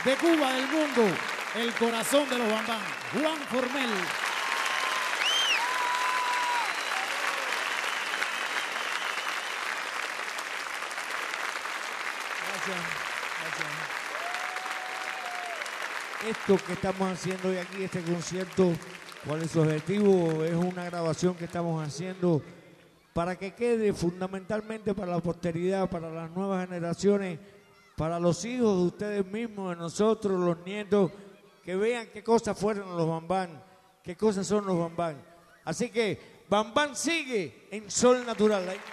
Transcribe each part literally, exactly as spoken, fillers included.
de Cuba, del mundo, el corazón de los Bambán, Juan Formel. Gracias, gracias. Esto que estamos haciendo hoy aquí, este concierto, ¿cuál es su objetivo? Es una grabación que estamos haciendo para que quede fundamentalmente para la posteridad, para las nuevas generaciones, para los hijos de ustedes mismos, de nosotros, los nietos, que vean qué cosas fueron los Bambán, qué cosas son los Bambán. Así que Bambán sigue en Sol Natural. ¿eh?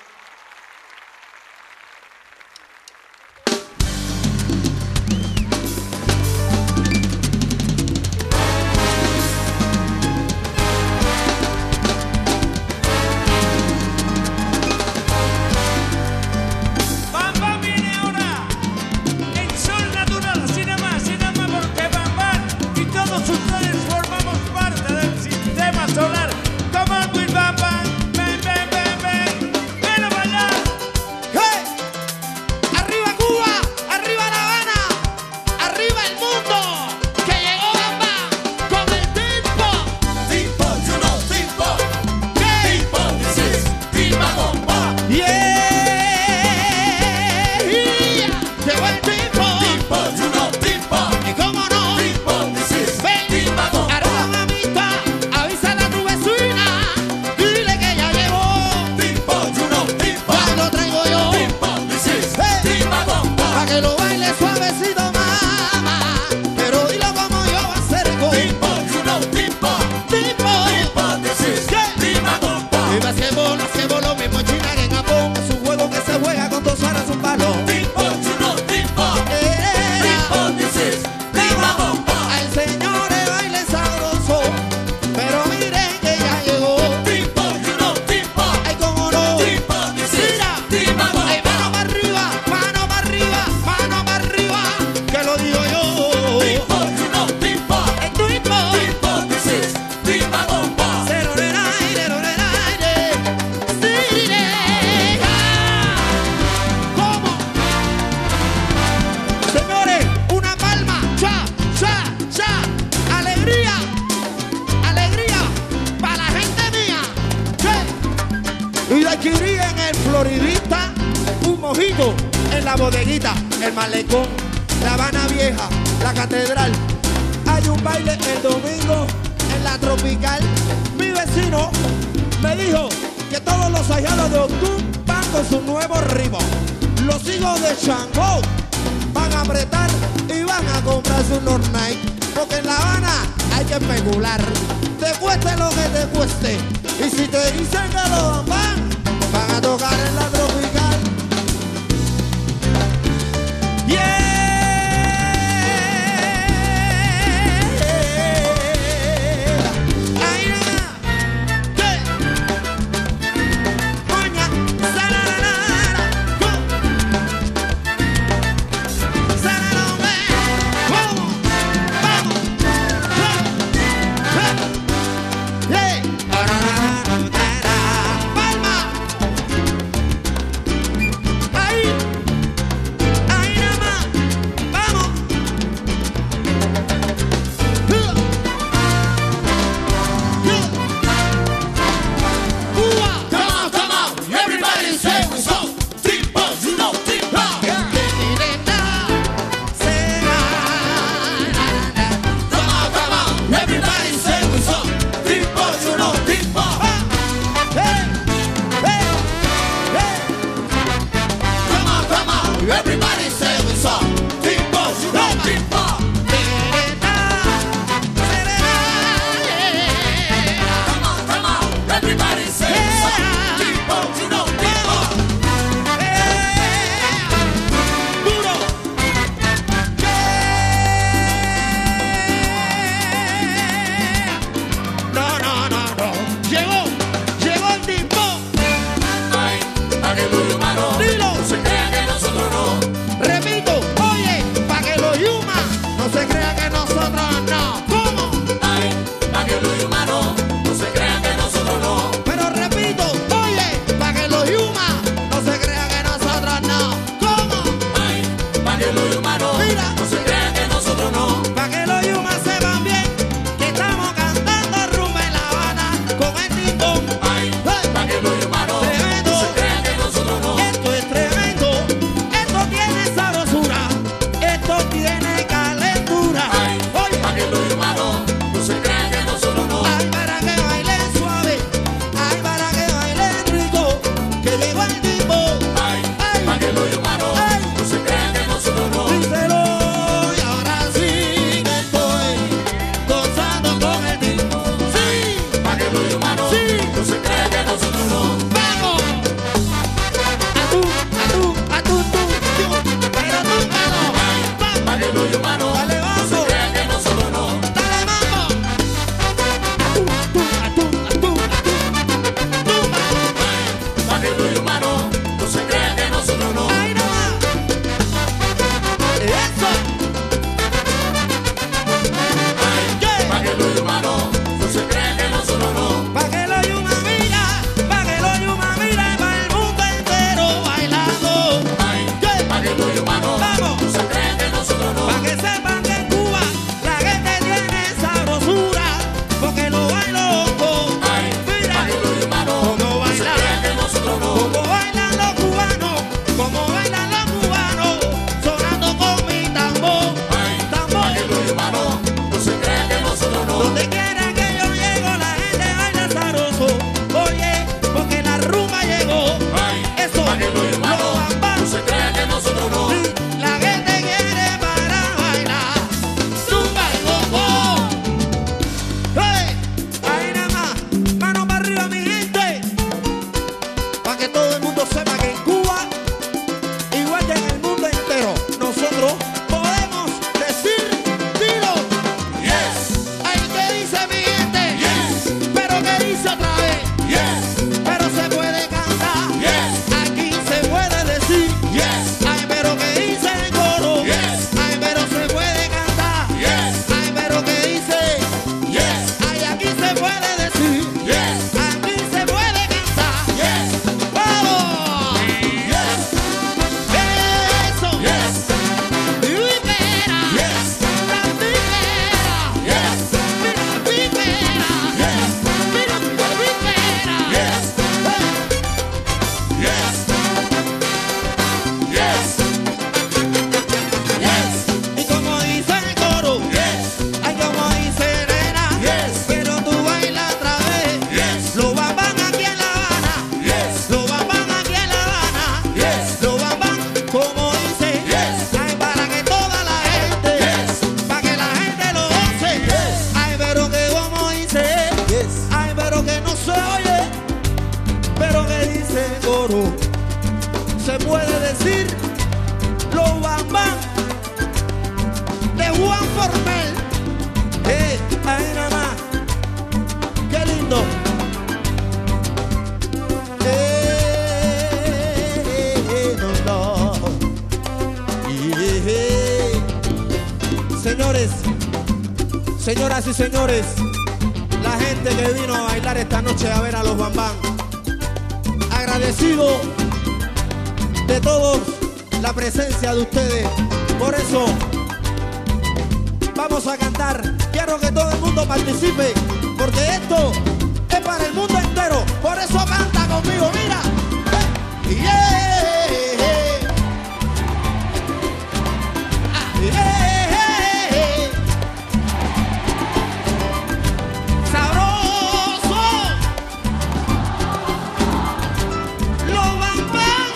En la bodeguita, el malecón, La Habana Vieja, la catedral. Hay un baile el domingo en la tropical. Mi vecino me dijo que todos los ahijados de Octum van con su nuevo ritmo. Los hijos de Changó van a apretar y van a comprarse unos Nike, porque en La Habana hay que especular, te cueste lo que te cueste. Y si te dicen que los van, van a tocar en la tropical. Yeah. No se crean que nosotros señores, señoras y señores, la gente que vino a bailar esta noche a ver a los Bambam, agradecido de todos la presencia de ustedes. Por eso vamos a cantar. Quiero que todo el mundo participe, porque esto es para el mundo entero. Por eso canta conmigo, mira. Yeah, yeah, sabroso. Los Bambam.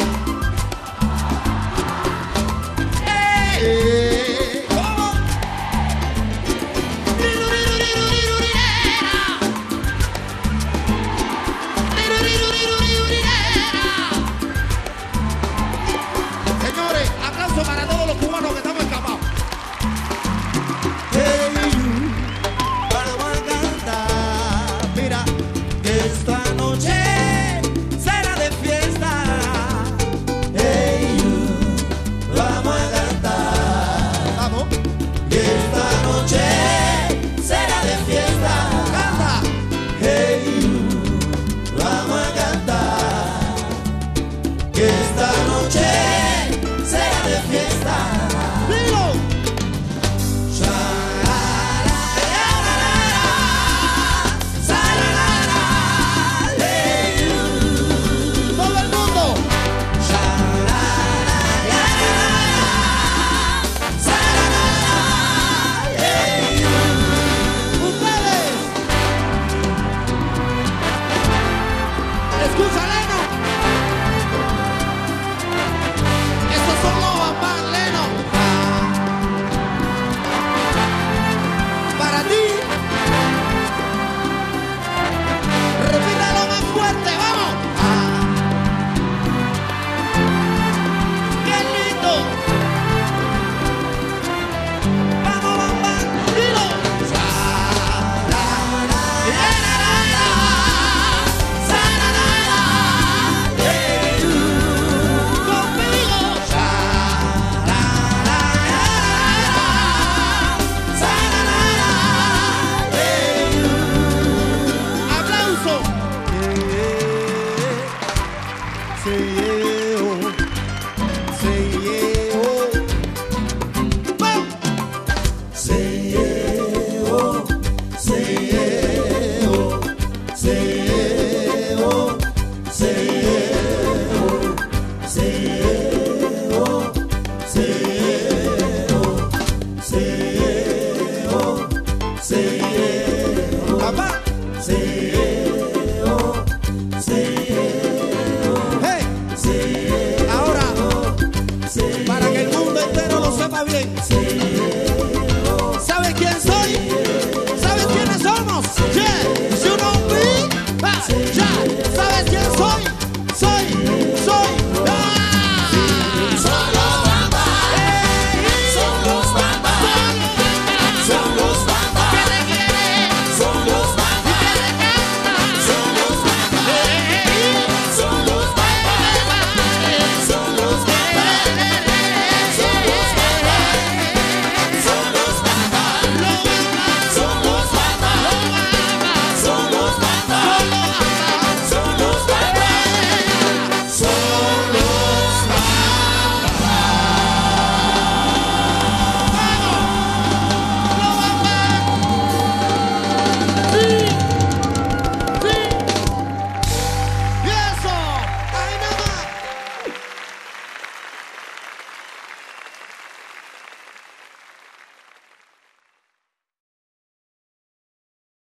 Eh, ¿cómo? Señores, aplauso para todos los cubanos que estamos escapados. Hey, you, vamos a cantar. Mira, esta noche será de fiesta. Hey, you, vamos a cantar. Vamos. Y esta noche será de fiesta. Canta. Hey, you, vamos a cantar. Que esta noche será de fiesta. Dilo. Todo el mundo. Ustedes. Escucha, Leno. Estos son los Bambam, Leno. Para ti. Repítalo más fuerte, vamos. ¡Qué lindo! Vamos, Bambam, dilo. Conmigo. Aplauso. Papá. Hey. Ahora, para que el mundo entero lo sepa bien,